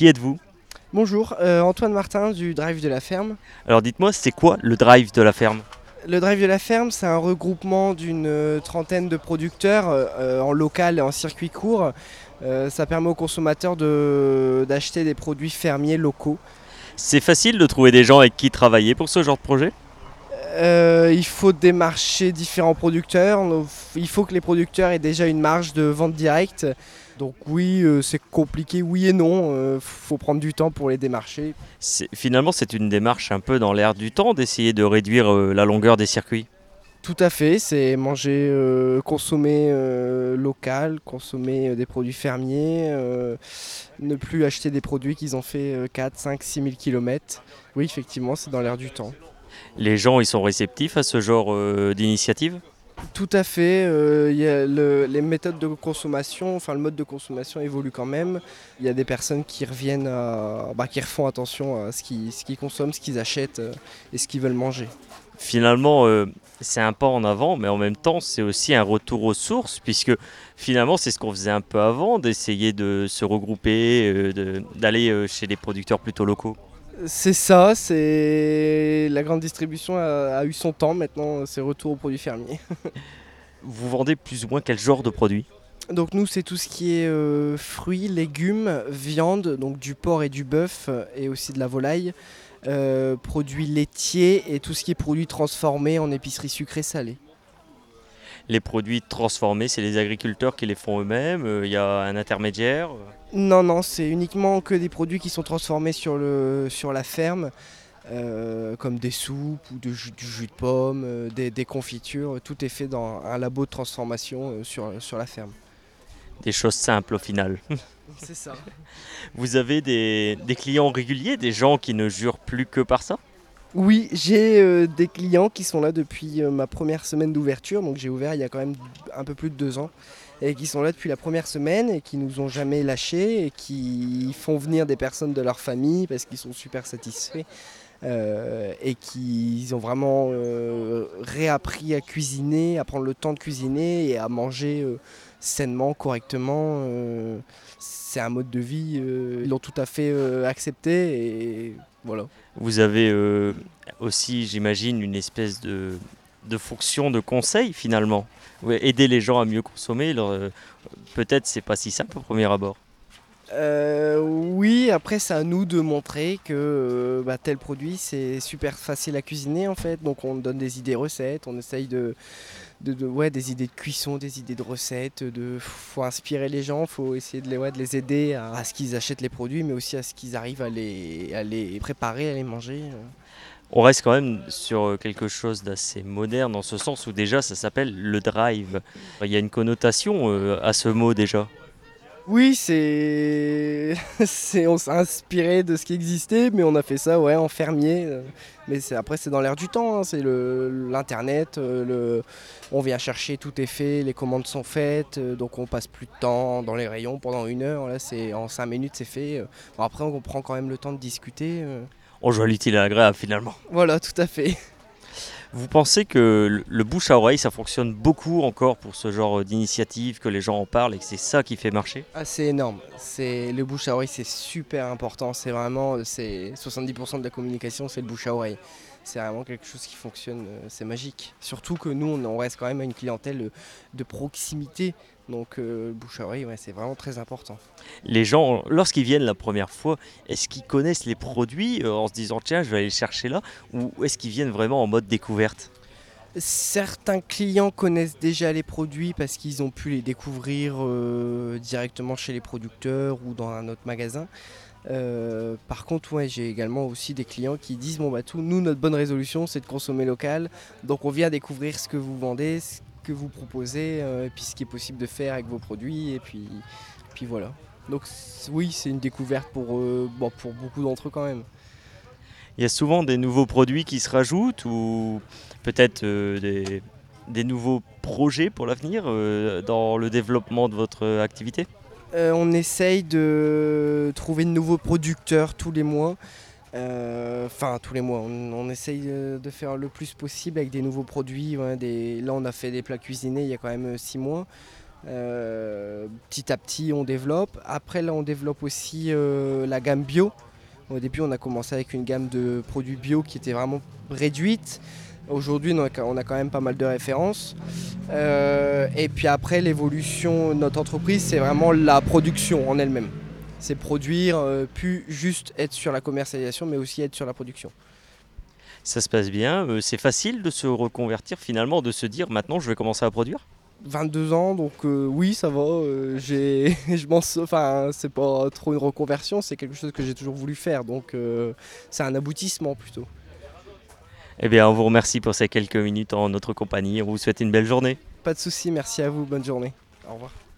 Qui êtes-vous? Bonjour, Antoine Martin du Drive de la Ferme. Alors dites-moi, c'est quoi le drive de la ferme? Le Drive de la Ferme, c'est un regroupement d'une trentaine de producteurs en local et en circuit court. Ça permet aux consommateurs d'acheter des produits fermiers locaux. C'est facile de trouver des gens avec qui travailler pour ce genre de projet? Il faut démarcher différents producteurs. Il faut que les producteurs aient déjà une marge de vente directe. Donc oui, c'est compliqué, oui et non. Faut prendre du temps pour les démarcher. Finalement, c'est une démarche un peu dans l'air du temps d'essayer de réduire la longueur des circuits. Tout à fait, c'est manger, consommer local, consommer des produits fermiers, ne plus acheter des produits qu'ils ont fait 4, 5, 6 000 km. Oui, effectivement, c'est dans l'air du temps. Les gens, ils sont réceptifs à ce genre d'initiative? Tout à fait, les méthodes de consommation, enfin le mode de consommation évolue quand même. Il y a des personnes qui reviennent, qui refont attention à ce qu'ils consomment, ce qu'ils achètent et ce qu'ils veulent manger. Finalement, c'est un pas en avant, mais en même temps, c'est aussi un retour aux sources, puisque finalement, c'est ce qu'on faisait un peu avant, d'essayer de se regrouper, d'aller chez des producteurs plutôt locaux. C'est ça, c'est la grande distribution a eu son temps, maintenant c'est retour aux produits fermiers. Vous vendez plus ou moins quel genre de produit? Donc nous c'est tout ce qui est fruits, légumes, viande, donc du porc et du bœuf et aussi de la volaille, produits laitiers et tout ce qui est produits transformés en épicerie sucrée salée. Les produits transformés, c'est les agriculteurs qui les font eux-mêmes, il y a un intermédiaire. Non, non, c'est uniquement que des produits qui sont transformés sur la ferme, comme des soupes ou du jus de pomme, des confitures, tout est fait dans un labo de transformation sur la ferme. Des choses simples au final. C'est ça. Vous avez des clients réguliers, des gens qui ne jurent plus que par ça? Oui, j'ai des clients qui sont là depuis ma première semaine d'ouverture, donc j'ai ouvert il y a quand même un peu plus de 2 ans, et qui sont là depuis la première semaine et qui nous ont jamais lâchés et qui font venir des personnes de leur famille parce qu'ils sont super satisfaits et qu'ils ont vraiment réappris à cuisiner, à prendre le temps de cuisiner et à manger sainement, correctement. C'est un mode de vie, ils l'ont tout à fait accepté et voilà. Vous avez aussi, j'imagine, une espèce de fonction de conseil finalement. Ouais, aider les gens à mieux consommer, peut-être c'est pas si simple au premier abord. Oui, après c'est à nous de montrer que tel produit c'est super facile à cuisiner en fait. Donc on donne des idées recettes, on essaye ouais, des idées de cuisson, des idées de recettes. Faut inspirer les gens, faut essayer de les aider à ce qu'ils achètent les produits, mais aussi à ce qu'ils arrivent à les préparer, à les manger. On reste quand même sur quelque chose d'assez moderne dans ce sens où déjà ça s'appelle le drive. Il y a une connotation à ce mot déjà. Oui, on s'est inspiré de ce qui existait, mais on a fait ça ouais, en fermier. Mais après, c'est dans l'air du temps, hein, c'est l'internet, on vient chercher, tout est fait, les commandes sont faites, donc on passe plus de temps dans les rayons pendant 1 heure. Là, en 5 minutes, c'est fait. Bon, après, on prend quand même le temps de discuter. On joue à l'utile et à l'agréable finalement. Voilà, tout à fait. Vous pensez que le bouche à oreille, ça fonctionne beaucoup encore pour ce genre d'initiative, que les gens en parlent et que c'est ça qui fait marcher? Ah, c'est énorme. Le bouche à oreille, c'est super important. C'est 70% de la communication, c'est le bouche à oreille. C'est vraiment quelque chose qui fonctionne, c'est magique. Surtout que nous, on reste quand même à une clientèle de proximité. Donc, le bouche à oreille, ouais, c'est vraiment très important. Les gens, lorsqu'ils viennent la première fois, est-ce qu'ils connaissent les produits en se disant tiens, je vais aller les chercher là, ou est-ce qu'ils viennent vraiment en mode découverte? Certains clients connaissent déjà les produits parce qu'ils ont pu les découvrir directement chez les producteurs ou dans un autre magasin. Par contre, ouais, j'ai également aussi des clients qui disent bon bah nous notre bonne résolution c'est de consommer local, donc on vient découvrir ce que vous vendez, ce que vous proposez, et puis ce qui est possible de faire avec vos produits, et puis voilà. Donc oui, c'est une découverte pour beaucoup d'entre eux quand même. Il y a souvent des nouveaux produits qui se rajoutent ou peut-être des nouveaux projets pour l'avenir dans le développement de votre activité? On essaye de trouver de nouveaux producteurs tous les mois. Enfin, tous les mois, on essaye de faire le plus possible avec des nouveaux produits. Ouais, là, on a fait des plats cuisinés il y a quand même 6 mois. Petit à petit, on développe. Après, là, on développe aussi la gamme bio. Au début, on a commencé avec une gamme de produits bio qui était vraiment réduite. Aujourd'hui, on a quand même pas mal de références. Et puis après, l'évolution de notre entreprise, c'est vraiment la production en elle-même. C'est produire, plus juste être sur la commercialisation, mais aussi être sur la production. Ça se passe bien, c'est facile de se reconvertir finalement, de se dire maintenant je vais commencer à produire? 22 ans, donc oui, ça va. Enfin, c'est pas trop une reconversion, c'est quelque chose que j'ai toujours voulu faire, donc c'est un aboutissement plutôt. Eh bien, on vous remercie pour ces quelques minutes en notre compagnie. On vous souhaite une belle journée. Pas de souci, merci à vous, bonne journée. Au revoir.